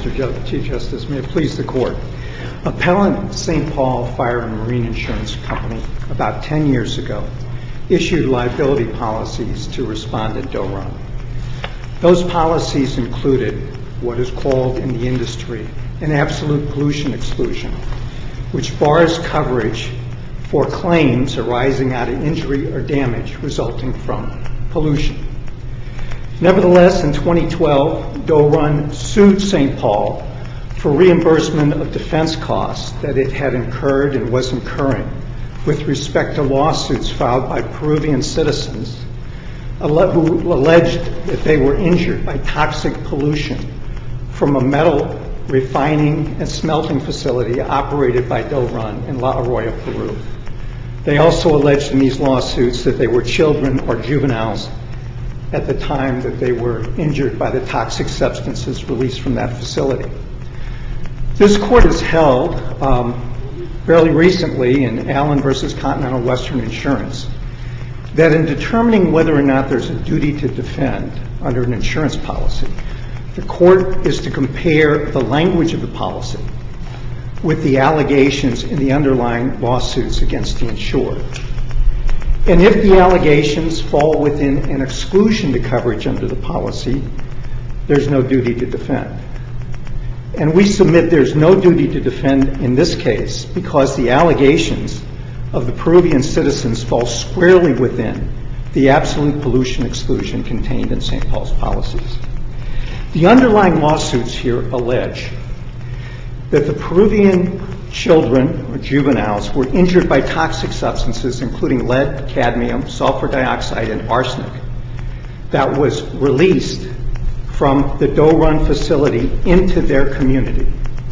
Mr. Chief Justice. May it please the Court. Appellant St. Paul Fire and Marine Insurance Company, about 10 years ago, issued liability policies to respondent Doe Run. Those policies included what is called in the industry an absolute pollution exclusion, which bars coverage for claims arising out of injury or damage resulting from pollution. Nevertheless, in 2012, Doe Run sued St. Paul for reimbursement of defense costs that it had incurred and was incurring with respect to lawsuits filed by Peruvian citizens who alleged that they were injured by toxic pollution from a metal refining and smelting facility operated by Doe Run in La Arroya, Peru. They also alleged in these lawsuits that they were children or juveniles at the time that they were injured by the toxic substances released from that facility. This Court has held fairly recently in Allen v. Continental Western Insurance that in determining whether or not there's a duty to defend under an insurance policy, the Court is to compare the language of the policy with the allegations in the underlying lawsuits against the insured. And if the allegations fall within an exclusion to coverage under the policy, there's no duty to defend. And we submit there's no duty to defend in this case because the allegations of the Peruvian citizens fall squarely within the absolute pollution exclusion contained in St. Paul's policies. The underlying lawsuits here allege that the Peruvian children or juveniles were injured by toxic substances including lead, cadmium, sulfur dioxide, and arsenic that was released from the Doe Run facility into their community.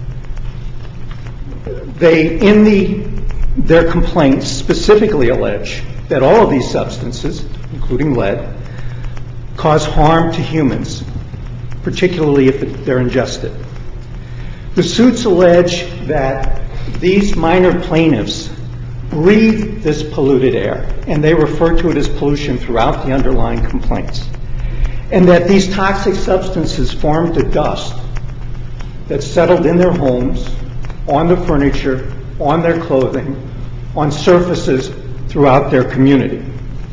They, in their complaints, specifically allege that all of these substances, including lead, cause harm to humans, particularly if they're ingested. The suits allege that these minor plaintiffs breathe this polluted air, and they refer to it as pollution throughout the underlying complaints, and that these toxic substances formed a dust that settled in their homes, on the furniture, on their clothing, on surfaces throughout their community.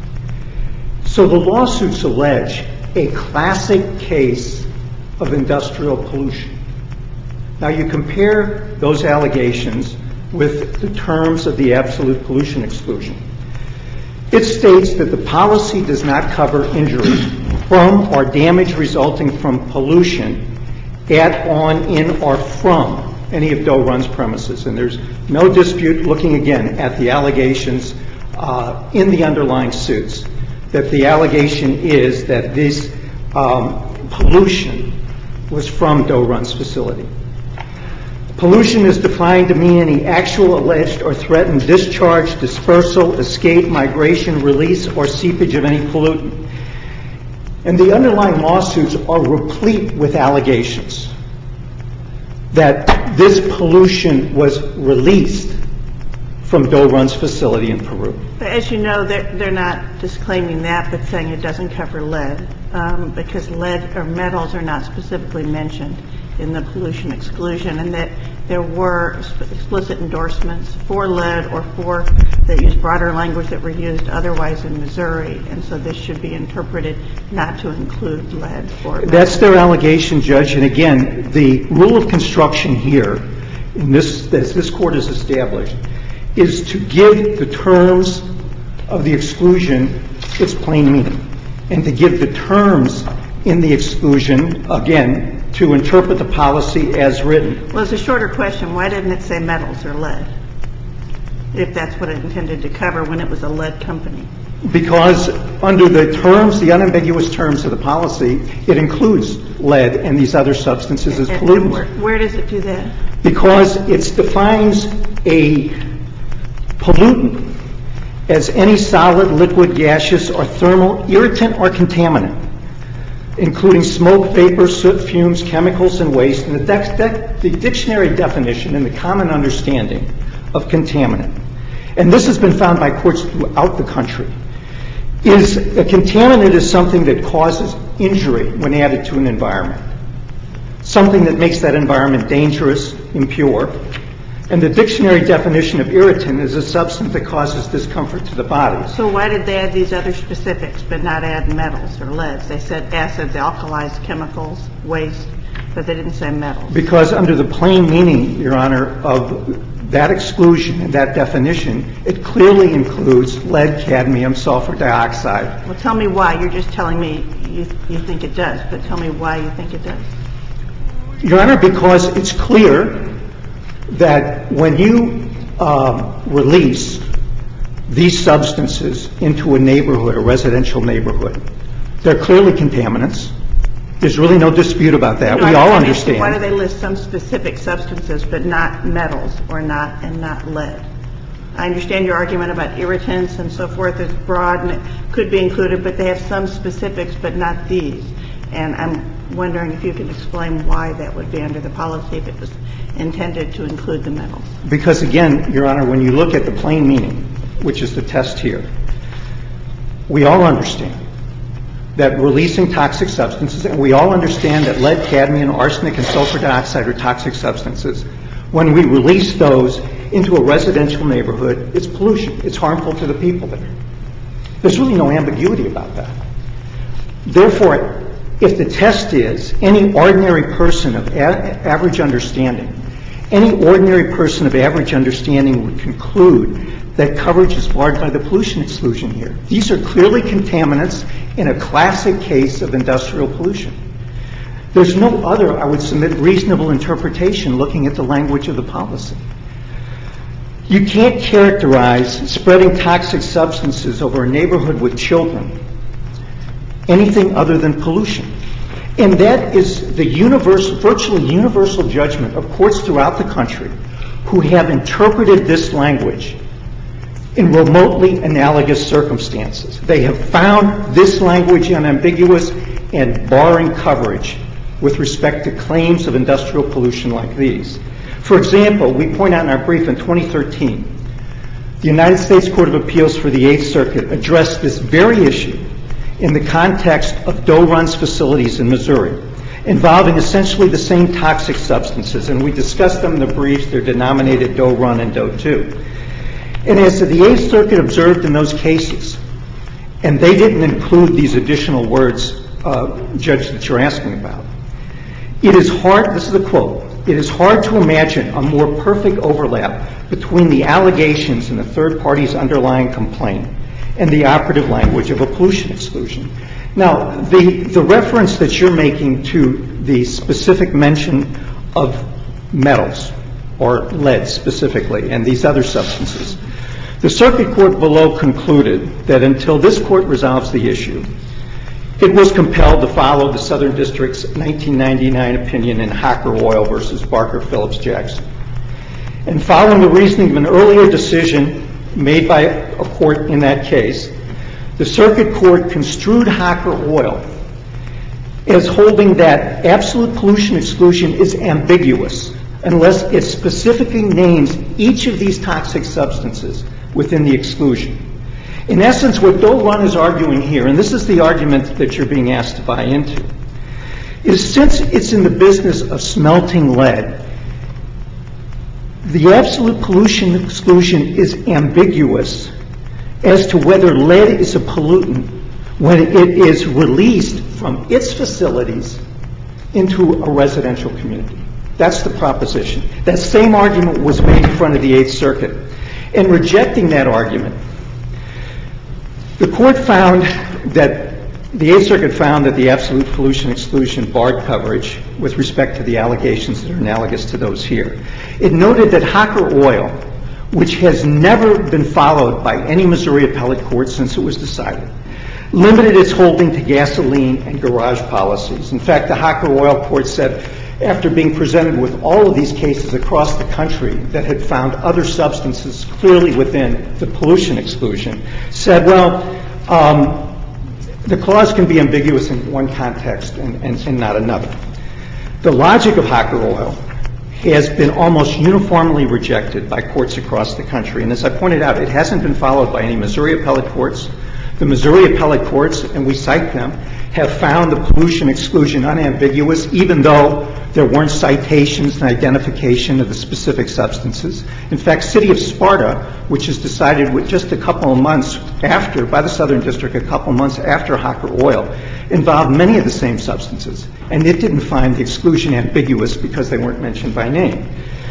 So the lawsuits allege a classic case of industrial pollution. Now you compare those allegations with the terms of the absolute pollution exclusion. It states that the policy does not cover injuries from or damage resulting from pollution at, on, in, or from any of Doe Run's premises. And there's no dispute, looking again at the allegations in the underlying suits, that the allegation is that this pollution was from Doe Run's facility. Pollution is defined to mean any actual, alleged, or threatened discharge, dispersal, escape, migration, release, or seepage of any pollutant. And the underlying lawsuits are replete with allegations that this pollution was released from Doe Run's facility in Peru. But as you know, they're not disclaiming that, but saying it doesn't cover lead, because lead or metals are not specifically mentioned in the pollution exclusion, and that there were explicit endorsements for lead or for that use broader language that were used otherwise in Missouri, and so this should be interpreted not to include lead or metal. That's their allegation, Judge, and again, the rule of construction here, as this Court has established, is to give the terms of the exclusion its plain meaning, and to give the terms in the exclusion, again, to interpret the policy as written. Well, it's a shorter question. Why didn't it say metals or lead, if that's what it intended to cover when it was a lead company? Because under the terms, the unambiguous terms of the policy, it includes lead and these other substances as pollutants. Where does it do that? Because it defines a pollutant as any solid, liquid, gaseous, or thermal irritant or contaminant, including smoke, vapor, soot, fumes, chemicals, and waste. And the dictionary definition and the common understanding of contaminant, and this has been found by courts throughout the country, is a contaminant is something that causes injury when added to an environment. something that makes that environment dangerous, impure. And the dictionary definition of irritant is a substance that causes discomfort to the body. So why did they add these other specifics but not add metals or leads? They said acids, alkalis, chemicals, waste, but they didn't say metals. Because under the plain meaning, Your Honor, of that exclusion and that definition, it clearly includes lead, cadmium, sulfur dioxide. Well, tell me why. You're just telling me you think it does, but tell me why you think it does. Your Honor, because it's clear that when you release these substances into a neighborhood, a residential neighborhood, they're clearly contaminants. There's really no dispute about that. We all understand. Why do they list some specific substances but not metals or not lead? I understand your argument about irritants and so forth is broad and it could be included, but they have some specifics but not these. And I'm wondering if you can explain why that would be under the policy if it was intended to include the metals. Because, again, Your Honor, when you look at the plain meaning, which is the test here, we all understand that releasing toxic substances, and we all understand that lead, cadmium, arsenic, and sulfur dioxide are toxic substances. When we release those into a residential neighborhood, it's pollution. It's harmful to the people there. There's really no ambiguity about that. Therefore, if the test is any ordinary person of average understanding, any ordinary person of average understanding would conclude that coverage is barred by the pollution exclusion here. These are clearly contaminants in a classic case of industrial pollution. There's no other, I would submit, reasonable interpretation looking at the language of the policy. You can't characterize spreading toxic substances over a neighborhood with children anything other than pollution. And that is the virtually universal judgment of courts throughout the country who have interpreted this language in remotely analogous circumstances. They have found this language unambiguous and barring coverage with respect to claims of industrial pollution like these. For example, we point out in our brief in 2013, the United States Court of Appeals for the Eighth Circuit addressed this very issue in the context of Doe Run's facilities in Missouri, involving essentially the same toxic substances. And we discussed them in the briefs. They're denominated Doe Run and Doe 2. And as the Eighth Circuit observed in those cases, and they didn't include these additional words, Judge, that you're asking about, it is hard, this is a quote, it is hard to imagine a more perfect overlap between the allegations in the third party's underlying complaint and the operative language of a pollution exclusion. Now, the reference that you're making to the specific mention of metals, or lead specifically, and these other substances, the circuit court below concluded that until this court resolves the issue, it was compelled to follow the Southern District's 1999 opinion in Hocker Oil versus Barker Phillips Jackson. And following the reasoning of an earlier decision made by a court in that case, the circuit court construed Hocker Oil as holding that absolute pollution exclusion is ambiguous unless it specifically names each of these toxic substances within the exclusion. In essence, what Doe Run is arguing here, and this is the argument that you're being asked to buy into, is since it's in the business of smelting lead, the absolute pollution exclusion is ambiguous as to whether lead is a pollutant when it is released from its facilities into a residential community. That's the proposition. That same argument was made in front of the Eighth Circuit. In rejecting that argument, the court found that the Eighth Circuit found that the absolute pollution exclusion barred coverage with respect to the allegations that are analogous to those here. It noted that Hocker Oil, which has never been followed by any Missouri appellate court since it was decided, limited its holding to gasoline and garage policies. In fact, the Hocker Oil court said, after being presented with all of these cases across the country that had found other substances clearly within the pollution exclusion, said, well, the clause can be ambiguous in one context and not another. The logic of Hocker Oil has been almost uniformly rejected by courts across the country. And as I pointed out, it hasn't been followed by any Missouri appellate courts. The Missouri appellate courts, and we cite them, have found the pollution exclusion unambiguous, even though There weren't citations and identification of the specific substances. In fact, City of Sparta, which is decided with just a couple of months after, by the Southern District, a couple of months after Hocker Oil, involved many of the same substances. And it didn't find the exclusion ambiguous because they weren't mentioned by name.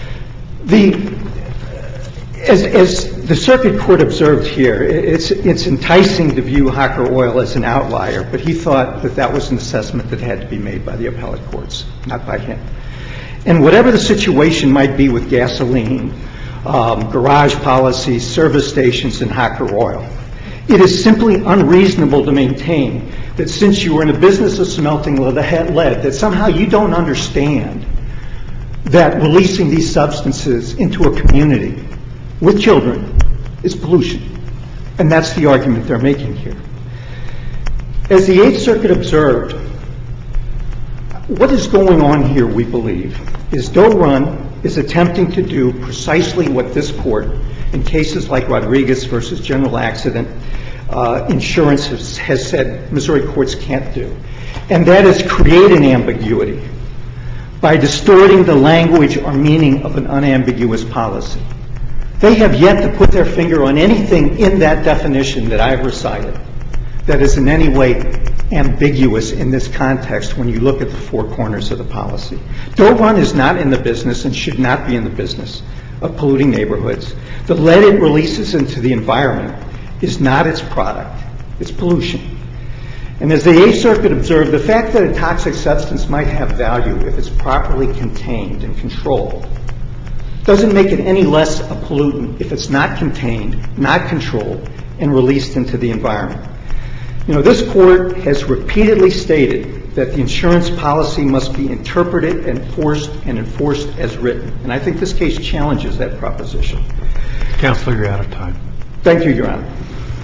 As the circuit court observed here, it's enticing to view Hocker Oil as an outlier, but he thought that that was an assessment that had to be made by the appellate courts, not by him. And whatever the situation might be with gasoline, garage policies, service stations, and Hocker Oil, it is simply unreasonable to maintain that since you were in the business of smelting lead, that somehow you don't understand that releasing these substances into a community with children is pollution. And that's the argument they're making here. As the Eighth Circuit observed, what is going on here, we believe, is Doe Run is attempting to do precisely what this court, in cases like Rodriguez versus General Accident Insurance, has said Missouri courts can't do. And that is create an ambiguity by distorting the language or meaning of an unambiguous policy. They have yet to put their finger on anything in that definition that I've recited that is in any way ambiguous in this context when you look at the four corners of the policy. Doe Run is not in the business and should not be in the business of polluting neighborhoods. The lead it releases into the environment is not its product. It's pollution. And as the Eighth Circuit observed, the fact that a toxic substance might have value if it's properly contained and controlled doesn't make it any less a pollutant if it's not contained, not controlled, and released into the environment. You know, this court has repeatedly stated that the insurance policy must be interpreted and enforced as written. And I think this case challenges that proposition. Counselor, you're out of time. Thank you, Your Honor.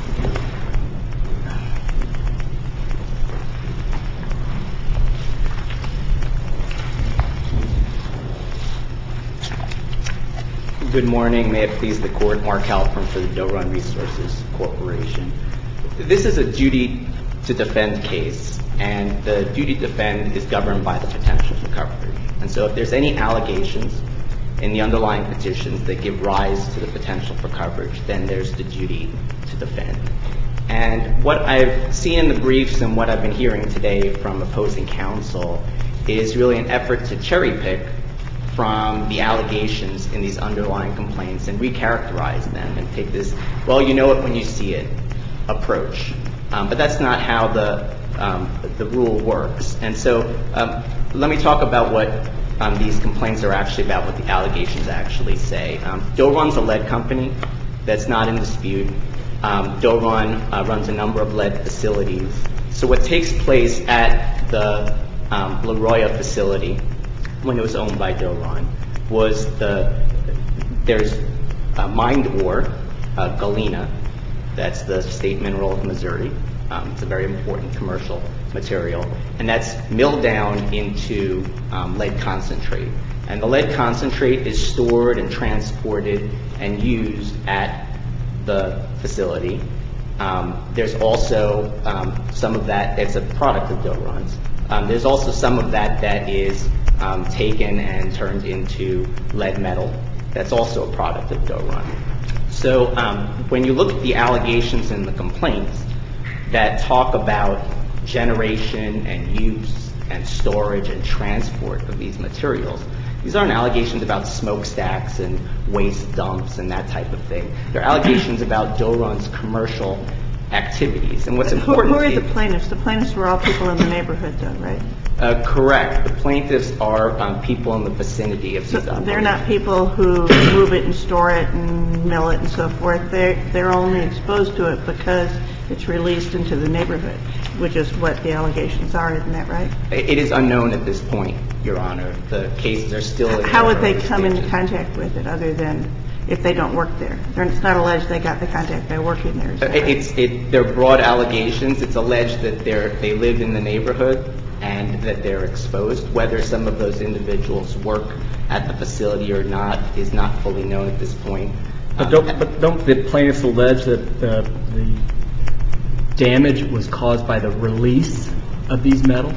Good morning. May it please the court. Mark Halpern for the Doe Run Resources Corporation. This is a duty to defend case, and the duty to defend is governed by the potential for coverage. And so if there's any allegations in the underlying petitions that give rise to the potential for coverage, then there's the duty to defend. And what I've seen in the briefs and what I've been hearing today from opposing counsel is really an effort to cherry pick from the allegations in these underlying complaints and recharacterize them and take this, well, you know it when you see it approach. But that's not how the rule works. And so let me talk about what these complaints are actually about, what the allegations actually say. Doe Run's a lead company. That's not in dispute. Doe Run runs a number of lead facilities. So what takes place at the La Roya facility when it was owned by Doe Run was there's mined ore, galena. That's the state mineral of Missouri. It's a very important commercial material. And that's milled down into lead concentrate. And the lead concentrate is stored and transported and used at the facility. There's also some of that, it's a product of Doe Run's. There's also some of that is taken and turned into lead metal. That's also a product of Doe Run. So when you look at the allegations in the complaints that talk about generation and use and storage and transport of these materials, these aren't allegations about smokestacks and waste dumps and that type of thing. They're allegations about Doe Run's commercial activities. And what's important— Who are the plaintiffs? The plaintiffs were all people in the neighborhood, though, right? Correct. The plaintiffs are people in the vicinity of these operations. They're not people who move it and store it and mill it and so forth. They're only exposed to it because it's released into the neighborhood, which is what the allegations are, isn't that right? It is unknown at this point, Your Honor. The cases are still— How would they come into contact with it other than if they don't work there? It's not alleged they got the contact by working there. They're broad allegations. It's alleged that they live in the neighborhood and that they're exposed. Whether some of those individuals work at the facility or not is not fully known at this point. But don't the plaintiffs allege that the damage was caused by the release of these metals?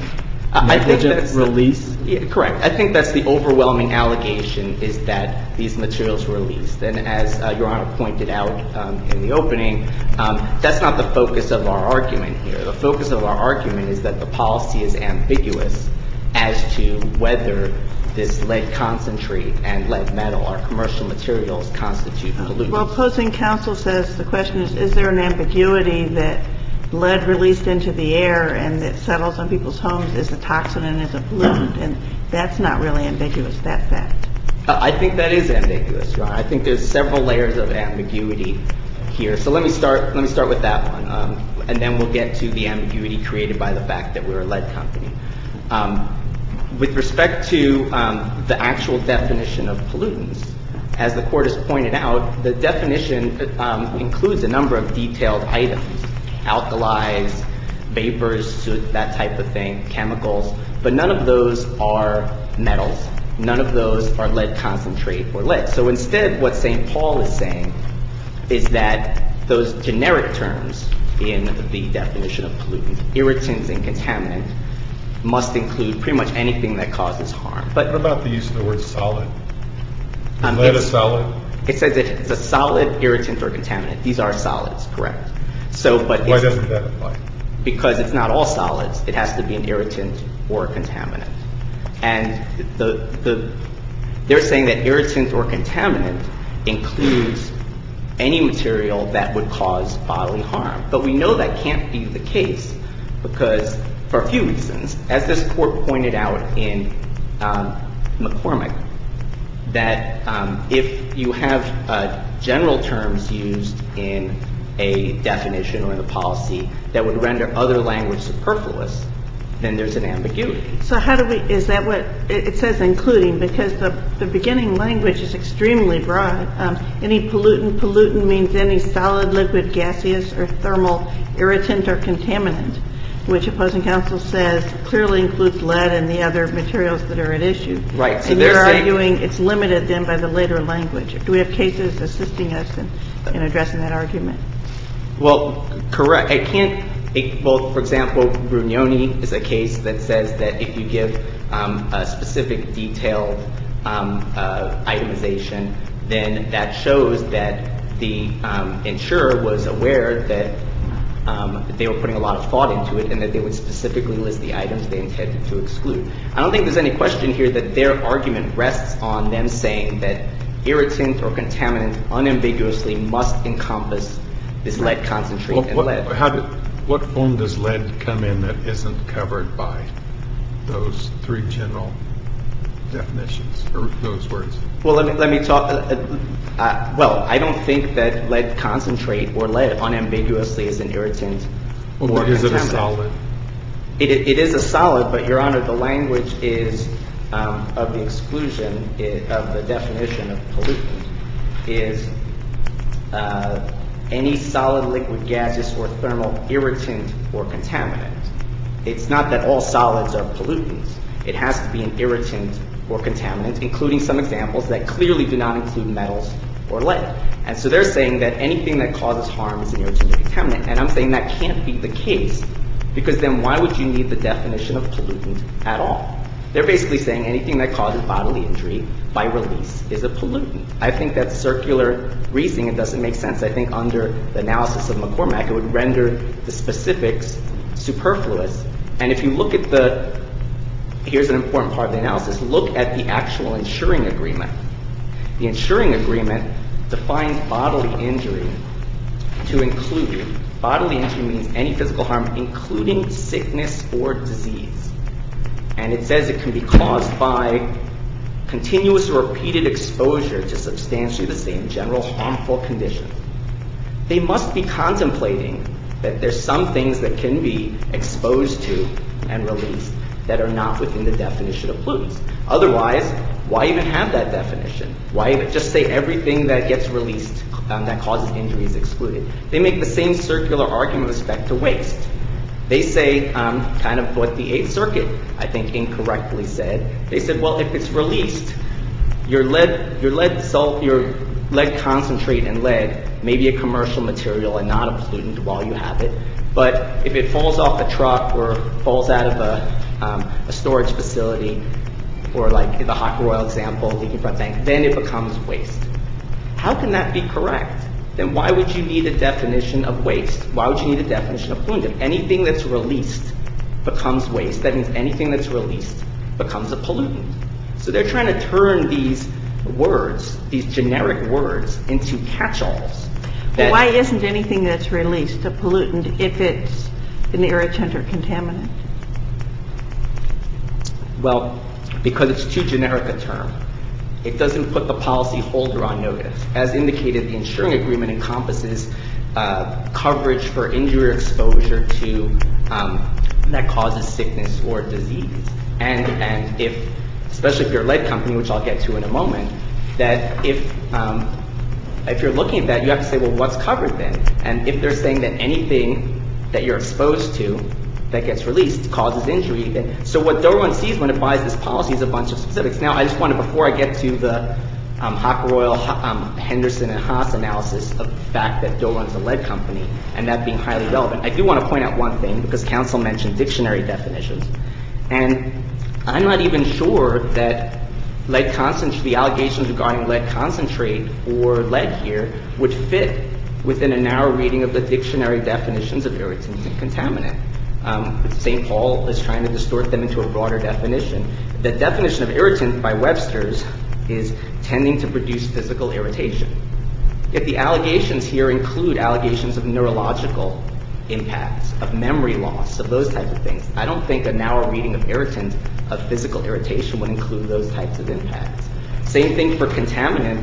negligent release? Yeah, correct. I think that's the overwhelming allegation, is that these materials were released. And as Your Honor pointed out in the opening, that's not the focus of our argument here. The focus of our argument is that the policy is ambiguous as to whether this lead concentrate and lead metal or commercial materials constitute pollutants. Well, opposing counsel says the question is there an ambiguity that lead released into the air and that settles on people's homes is a toxin and is a pollutant? And that's not really ambiguous, that fact. I think that is ambiguous, Your Honor. I think there's several layers of ambiguity here. So let me start with that one, and then we'll get to the ambiguity created by the fact that we're a lead company. With respect to the actual definition of pollutants, as the Court has pointed out, the definition includes a number of detailed items, alkalis, vapors, that type of thing, chemicals, but none of those are metals. None of those are lead concentrate or lead. So instead, what St. Paul is saying is that those generic terms in the definition of pollutant, irritants and contaminant, must include pretty much anything that causes harm. But what about the use of the word solid? Is lead a solid? It says it's a solid, irritant, or contaminant. These are solids, correct. But why doesn't that apply? Because it's not all solids. It has to be an irritant or a contaminant. And they're saying that irritant or contaminant includes any material that would cause bodily harm. But we know that can't be the case because, for a few reasons, as this Court pointed out in McCormick, that if you have general terms used in a definition or in a policy that would render other language superfluous, then there's an ambiguity. So how do we, is that what, it says including, because the beginning language is extremely broad. Any pollutant means any solid, liquid, gaseous, or thermal irritant or contaminant, which opposing counsel says clearly includes lead and the other materials that are at issue. Right. So and you're arguing it's limited then by the later language. Do we have cases assisting us in addressing that argument? Well, correct. Well, for example, Brugnoni is a case that says that if you give a specific detailed itemization, then that shows that the insurer was aware that they were putting a lot of thought into it and that they would specifically list the items they intended to exclude. I don't think there's any question here that their argument rests on them saying that irritant or contaminant unambiguously must encompass this lead concentrate and lead. What form does lead come in that isn't covered by those three general definitions or those words? Well, let me talk. Well, I don't think that lead concentrate or lead unambiguously is an irritant or contaminant. Is it a solid? It is a solid, but, Your Honor, the language is of the exclusion of the definition of pollutant is any solid, liquid, gaseous, or thermal irritant or contaminant. It's not that all solids are pollutants. It has to be an irritant or contaminant, including some examples that clearly do not include metals or lead. And so they're saying that anything that causes harm is an irritant or contaminant. And I'm saying that can't be the case because then why would you need the definition of pollutant at all? They're basically saying anything that causes bodily injury by release is a pollutant. I think that's circular reasoning. It doesn't make sense. I think under the analysis of McCormack, it would render the specifics superfluous. And if you look at here's an important part of the analysis, look at the actual insuring agreement. The insuring agreement defines bodily injury to include, bodily injury means any physical harm, including sickness or disease. And it says it can be caused by continuous or repeated exposure to substantially the same general harmful conditions. They must be contemplating that there's some things that can be exposed to and released that are not within the definition of pollutants. Otherwise, why even have that definition? Why just say everything that gets released that causes injury is excluded? They make the same circular argument with respect to waste. They say kind of what the Eighth Circuit, I think, incorrectly said. They said, well, if it's released, your lead concentrate and lead may be a commercial material and not a pollutant while you have it. But if it falls off a truck or falls out of a storage facility, or like the Hawk Royal example, leaking front tank, then it becomes waste. How can that be correct? Then why would you need a definition of waste? Why would you need a definition of pollutant? If anything that's released becomes waste, that means anything that's released becomes a pollutant. So they're trying to turn these words, these generic words, into catch-alls. Well, why isn't anything that's released a pollutant if it's an irritant or contaminant? Well, because it's too generic a term. It doesn't put the policy holder on notice. As indicated, the insuring agreement encompasses coverage for injury or exposure to that causes sickness or disease. And if, especially if you're a lead company, which I'll get to in a moment, that if you're looking at that, you have to say, well, what's covered then? And if they're saying that anything that you're exposed to that gets released causes injury, then, so what Doe 1 sees when it buys this policy is a bunch of specifics. Now, I just want to, before I get to the Hawk Royal, Henderson, and Haas analysis of the fact that Doe 1 is a lead company and that being highly relevant, I do want to point out one thing, because counsel mentioned dictionary definitions. And I'm not even sure that lead concentrate, the allegations regarding lead concentrate or lead here would fit within a narrow reading of the dictionary definitions of irritant and contaminant. St. Paul is trying to distort them into a broader definition. The definition of irritant by Webster's is tending to produce physical irritation. Yet the allegations here include allegations of neurological impacts, of memory loss, of those types of things. I don't think a narrow reading of irritant, of physical irritation, would include those types of impacts. Same thing for contaminant.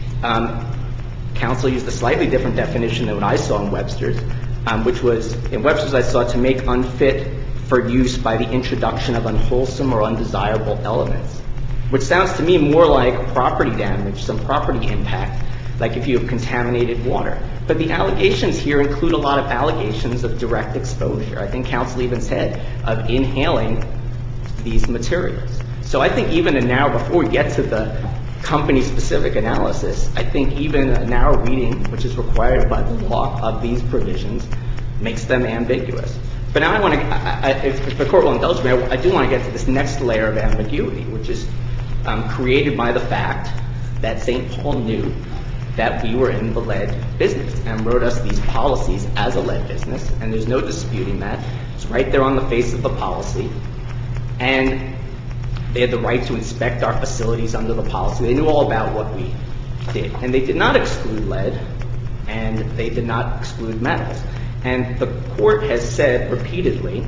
Counsel used a slightly different definition than what I saw in Webster's, which was, in Webster's I saw to make unfit for use by the introduction of unwholesome or undesirable elements, which sounds to me more like property damage, some property impact, like if you have contaminated water. But the allegations here include a lot of allegations of direct exposure. I think counsel even said of inhaling these materials. So I think even a narrow, before we get to the company-specific analysis, I think even a narrow reading, which is required by the law of these provisions, makes them ambiguous. But now I want to, if the court will indulge me, I do want to get to this next layer of ambiguity, which is created by the fact that St. Paul knew that we were in the lead business and wrote us these policies as a lead business, and there's no disputing that. It's right there on the face of the policy. And they had the right to inspect our facilities under the policy. They knew all about what we did. And they did not exclude lead, and they did not exclude metals. And the court has said repeatedly,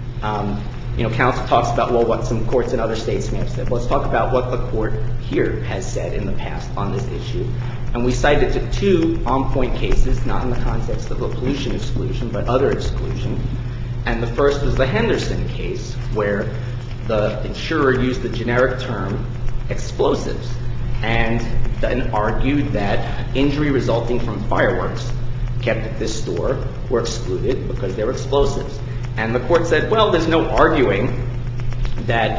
counsel talks about, well, what some courts in other states may have said. Let's talk about what the court here has said in the past on this issue. And we cited to two on-point cases, not in the context of a pollution exclusion, but other exclusion. And the first was the Henderson case, where the insurer used the generic term explosives and then argued that injury resulting from fireworks kept at this store were excluded because they were explosives. And the court said, well, there's no arguing that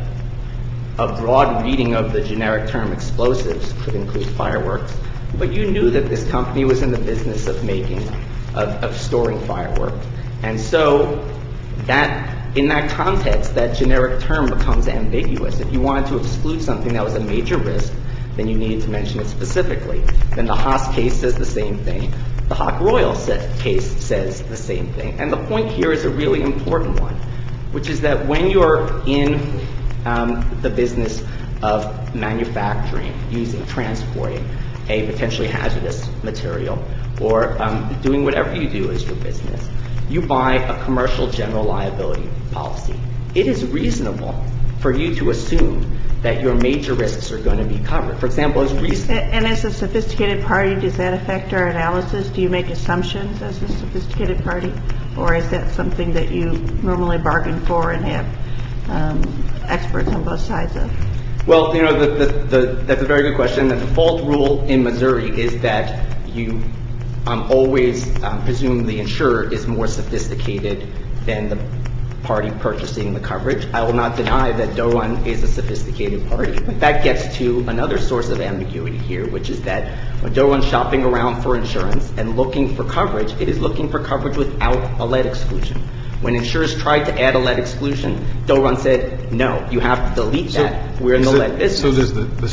a broad reading of the generic term explosives could include fireworks, but you knew that this company was in the business of of storing fireworks. And so that, in that context, that generic term becomes ambiguous. If you wanted to exclude something that was a major risk, then you needed to mention it specifically. Then the Haas case says the same thing. The Hawk Royal case says the same thing. And the point here is a really important one, which is that when you're in the business of manufacturing, using, transporting a potentially hazardous material, or doing whatever you do as your business, you buy a commercial general liability policy. It is reasonable for you to assume that your major risks are going to be covered. For example, it's reasonable. And as a sophisticated party, does that affect our analysis? Do you make assumptions as a sophisticated party? Or is that something that you normally bargain for and have experts on both sides of? Well, that's a very good question. The default rule in Missouri is that you always presume the insurer is more sophisticated than the party purchasing the coverage. I will not deny that Doe 1 is a sophisticated party. But that gets to another source of ambiguity here, which is that when Doe 1 is shopping around for insurance and looking for coverage, it is looking for coverage without a lead exclusion. When insurers tried to add a lead exclusion, Doe Run said, no, you have to delete that. We're in the lead business. So does the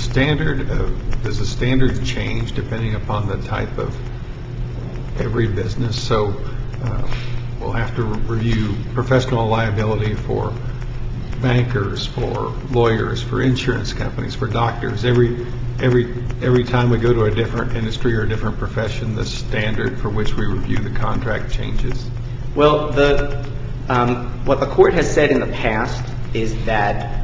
standard change depending upon the type of every business? So we'll have to review professional liability for bankers, for lawyers, for insurance companies, for doctors. Every time we go to a different industry or a different profession, the standard for which we review the contract changes. Well, what the court has said in the past is that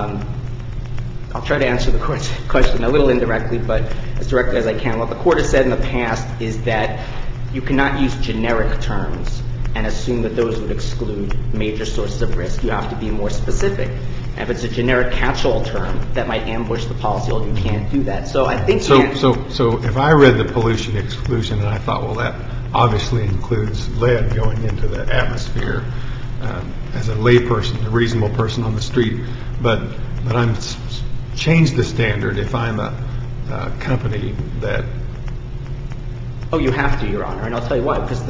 I'll try to answer the court's question a little indirectly, but as directly as I can. What the court has said in the past is that you cannot use generic terms and assume that those would exclude major sources of risk. You have to be more specific. And if it's a generic catch-all term that might ambush the policyholder, you can't do that. So I think so if I read the pollution exclusion and I thought, well, that obviously includes lead going into the atmosphere as a layperson, a reasonable person on the street, but I'm change the standard if I'm a company that. Oh, you have to, Your Honor, and I'll tell you why. Because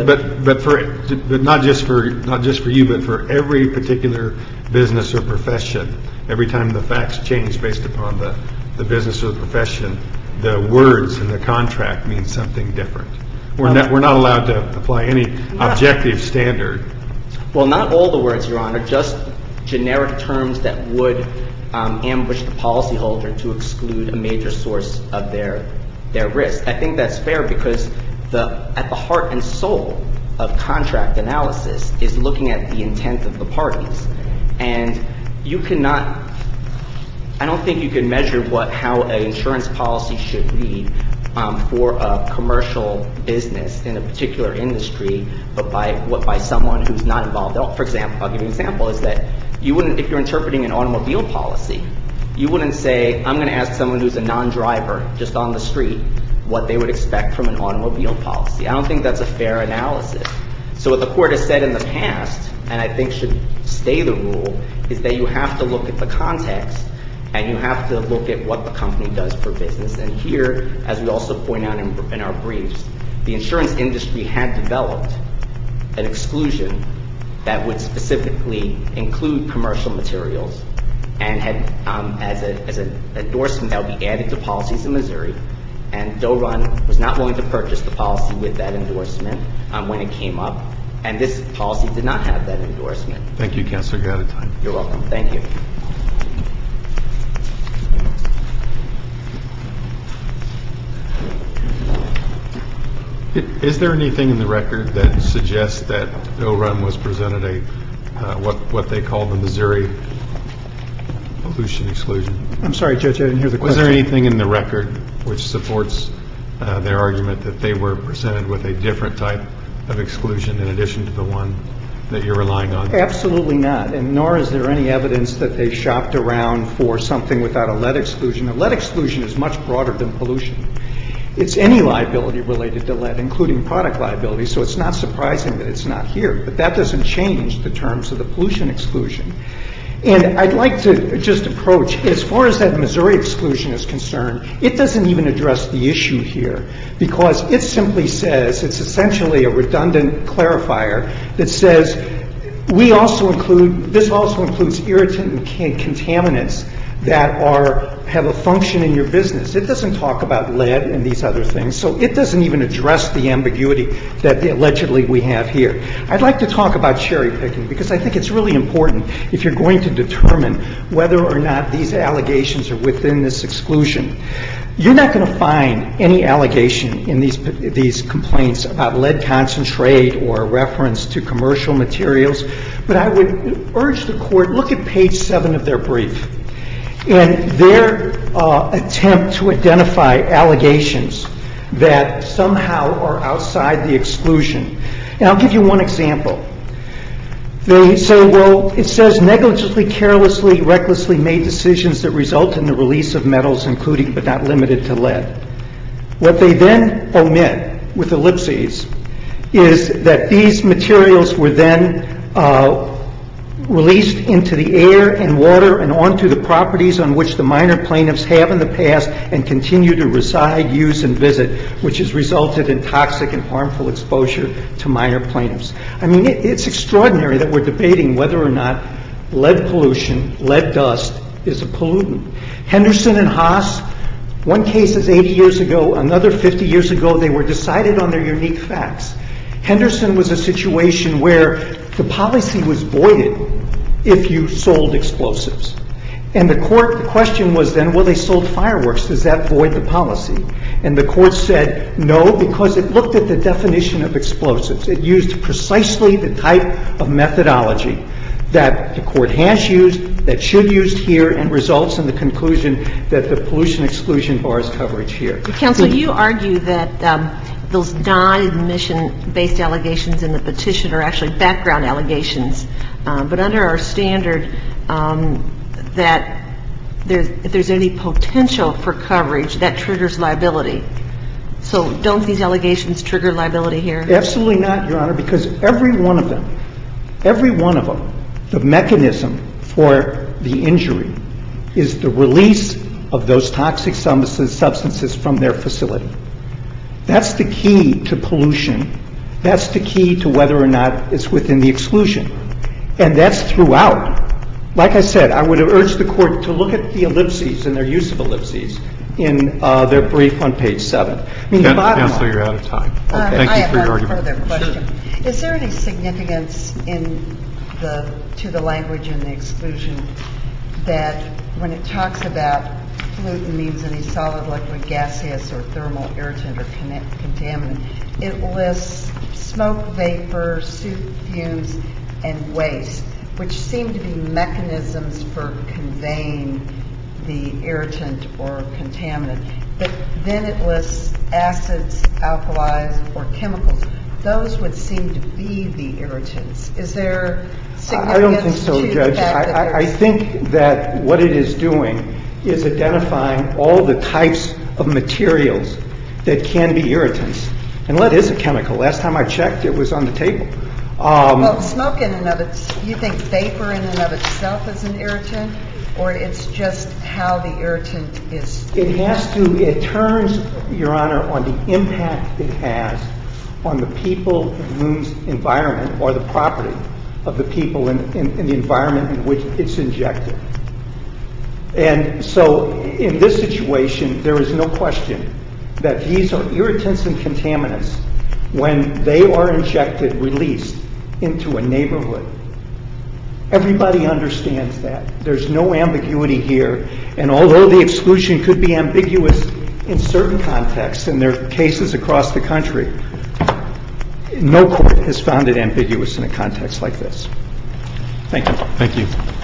but not just for you, but for every particular business or profession. Every time the facts change based upon the business or the profession, the words in the contract mean something different. We're not allowed to apply any objective standard. Well, not all the words, Your Honor, just generic terms that would ambush the policyholder to exclude a major source of their risk. I think that's fair because at the heart and soul of contract analysis is looking at the intent of the parties. And you cannot, I don't think you can measure how an insurance policy should read for a commercial business in a particular industry, but by someone who's not involved at all. For example, I'll give you an example, is that you wouldn't, if you're interpreting an automobile policy, you wouldn't say, I'm going to ask someone who's a non-driver just on the street what they would expect from an automobile policy. I don't think that's a fair analysis. So what the court has said in the past, and I think should stay the rule, is that you have to look at the context and you have to look at what the company does for business. And here, as we also point out in our briefs, the insurance industry had developed an exclusion that would specifically include commercial materials and had as an endorsement that would be added to policies in Missouri. And Doe Run was not willing to purchase the policy with that endorsement when it came up. And this policy did not have that endorsement. Thank you, Counselor. You're out of time. You're welcome. Thank you. Is there anything in the record that suggests that Doe Run was presented what they call the Missouri pollution exclusion? I'm sorry, Judge, I didn't hear the question. Was there anything in the record which supports their argument that they were presented with a different type of exclusion in addition to the one that you're relying on? Absolutely not, and nor is there any evidence that they shopped around for something without a lead exclusion. A lead exclusion is much broader than pollution. It's any liability related to lead, including product liability, so it's not surprising that it's not here. But that doesn't change the terms of the pollution exclusion. And I'd like to just approach, as far as that Missouri exclusion is concerned, it doesn't even address the issue here because it simply says, it's essentially a redundant clarifier that says this also includes irritant and contaminants that have a function in your business. It doesn't talk about lead and these other things, so it doesn't even address the ambiguity that allegedly we have here. I'd like to talk about cherry picking because I think it's really important if you're going to determine whether or not these allegations are within this exclusion. You're not going to find any allegation in these complaints about lead concentrate or a reference to commercial materials, but I would urge the court, look at page 7 of their brief. And their attempt to identify allegations that somehow are outside the exclusion. And I'll give you one example. They say, well, it says negligently, carelessly, recklessly made decisions that result in the release of metals, including but not limited to lead. What they then omit with ellipses is that these materials were then released into the air and water and onto the properties on which the minor plaintiffs have in the past and continue to reside, use, and visit, which has resulted in toxic and harmful exposure to minor plaintiffs. I mean, it's extraordinary that we're debating whether or not lead pollution, lead dust, is a pollutant. Henderson and Haas, one case is 80 years ago, another 50 years ago. They were decided on their unique facts. Henderson was a situation where the policy was voided if you sold explosives. And the question was then, well, they sold fireworks. Does that void the policy? And the court said no, because it looked at the definition of explosives. It used precisely the type of methodology that the court has used, that should use here, and results in the conclusion that the pollution exclusion bars coverage here. Counsel, you argue that those non-admission-based allegations in the petition are actually background allegations, but under our standard, that if there's any potential for coverage, that triggers liability. So don't these allegations trigger liability here? Absolutely not, Your Honor, because every one of them, the mechanism for the injury is the release of those toxic substances from their facility. That's the key to pollution. That's the key to whether or not it's within the exclusion. And that's throughout. Like I said, I would urge the court to look at the ellipses and their use of ellipses in their brief on page 7. I mean, Counsel, you're out of time. Thank you for your argument. I have one further question. Sure. Is there any significance to the language in the exclusion that when it talks about pollutant means any solid, liquid, gaseous, or thermal irritant or contaminant, it lists smoke, vapor, soup fumes, and waste, which seem to be mechanisms for conveying the irritant or contaminant. But then it lists acids, alkalis, or chemicals. Those would seem to be the irritants. Is there significance? I don't think so, to Judge. The fact that I think that what it is doing is identifying all the types of materials that can be irritants. And lead is a chemical. Last time I checked, it was on the table. Well, smoke in and of itself, you think vapor in and of itself is an irritant, or it's just how the irritant is? It turns, Your Honor, on the impact it has on the people whose environment or the property of the people in the environment in which it's injected. And so in this situation, there is no question that these are irritants and contaminants when they are injected, released into a neighborhood. Everybody understands that. There's no ambiguity here. And although the exclusion could be ambiguous in certain contexts, and there are cases across the country, no court has found it ambiguous in a context like this. Thank you. Thank you.